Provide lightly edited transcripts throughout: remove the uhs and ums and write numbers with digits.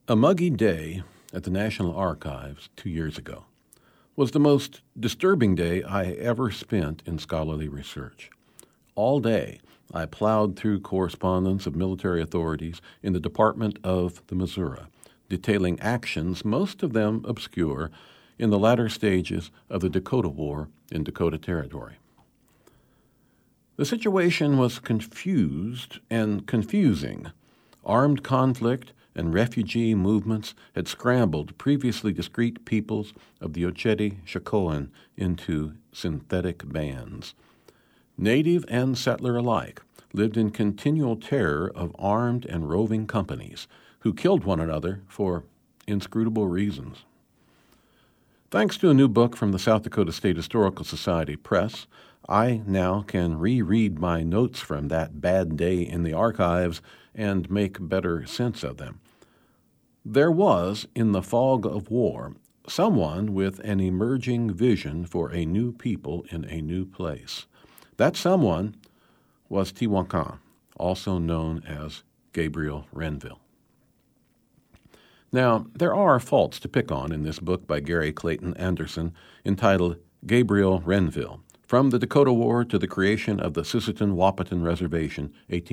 A muggy day at the National Archives 2 years ago was the most disturbing day I ever spent in scholarly research. All day, I plowed through correspondence of military authorities in the Department of the Missouri, detailing actions, most of them obscure, in the latter stages of the Dakota War in Dakota Territory. The situation was confused and confusing. Armed conflict and refugee movements had scrambled previously discrete peoples of the Oceti-Sakowin into synthetic bands. Native and settler alike lived in continual terror of armed and roving companies who killed one another for inscrutable reasons. Thanks to a new book from the South Dakota State Historical Society Press, I now can reread my notes from that bad day in the archives and make better sense of them. There was, in the fog of war, someone with an emerging vision for a new people in a new place. That someone was Tehuacan, also known as Gabriel Renville. Now, there are faults to pick on in this book by Gary Clayton Anderson entitled Gabriel Renville, From the Dakota War to the Creation of the Sisseton-Wahpeton Reservation,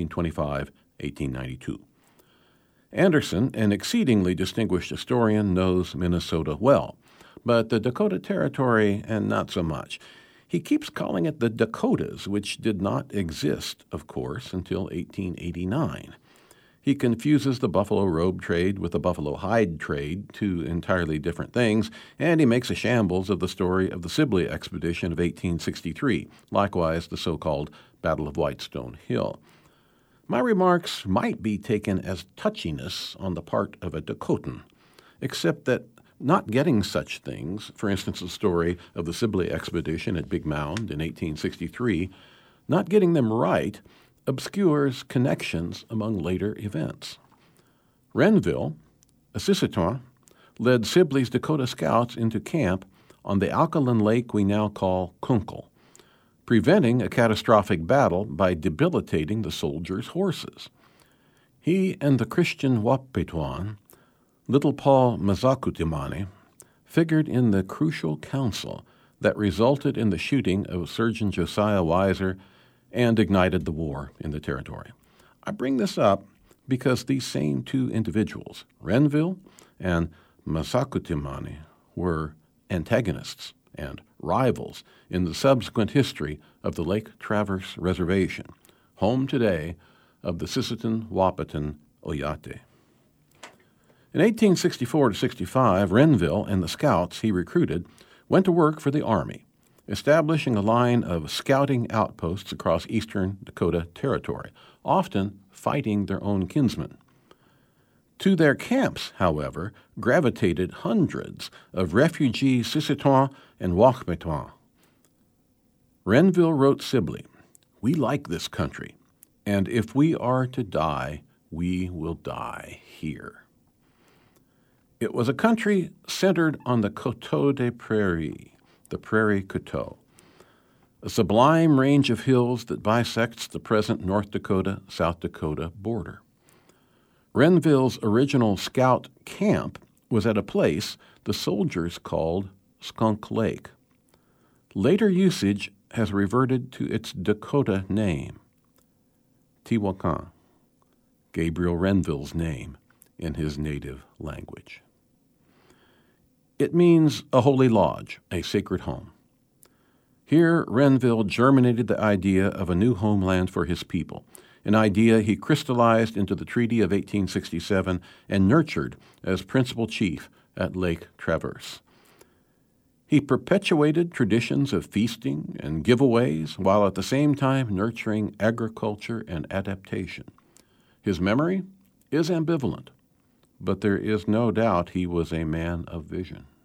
1825-1892. Anderson, an exceedingly distinguished historian, knows Minnesota well, but the Dakota Territory, and not so much. He keeps calling it the Dakotas, which did not exist, of course, until 1889. He confuses the buffalo robe trade with the buffalo hide trade, two entirely different things, and he makes a shambles of the story of the Sibley expedition of 1863, likewise the so-called Battle of Whitestone Hill. My remarks might be taken as touchiness on the part of a Dakotan, except that not getting such things, for instance the story of the Sibley expedition at Big Mound in 1863, not getting them right obscures connections among later events. Renville, a Sisseton, led Sibley's Dakota scouts into camp on the alkaline lake we now call Kunkel, preventing a catastrophic battle by debilitating the soldiers' horses. He and the Christian Wahpeton, Little Paul Mazakutimani, figured in the crucial council that resulted in the shooting of Surgeon Josiah Weiser and ignited the war in the territory. I bring this up because these same two individuals, Renville and Mazakutimani, were antagonists and rivals in the subsequent history of the Lake Traverse Reservation, home today of the Sisseton-Wahpeton Oyate. In 1864-65, Renville and the scouts he recruited went to work for the Army, establishing a line of scouting outposts across eastern Dakota Territory, often fighting their own kinsmen. To their camps, however, gravitated hundreds of refugee Sisseton and Wahpeton. Renville wrote Sibley, "We like this country, and if we are to die, we will die here." It was a country centered on the Coteau des Prairies, the Prairie Coteau, a sublime range of hills that bisects the present North Dakota-South Dakota border. Renville's original scout camp was at a place the soldiers called Skunk Lake. Later usage has reverted to its Dakota name, Tehuacan, Gabriel Renville's name in his native language. It means a holy lodge, a sacred home. Here, Renville germinated the idea of a new homeland for his people, an idea he crystallized into the Treaty of 1867 and nurtured as principal chief at Lake Traverse. He perpetuated traditions of feasting and giveaways while at the same time nurturing agriculture and adaptation. His memory is ambivalent, but there is no doubt he was a man of vision.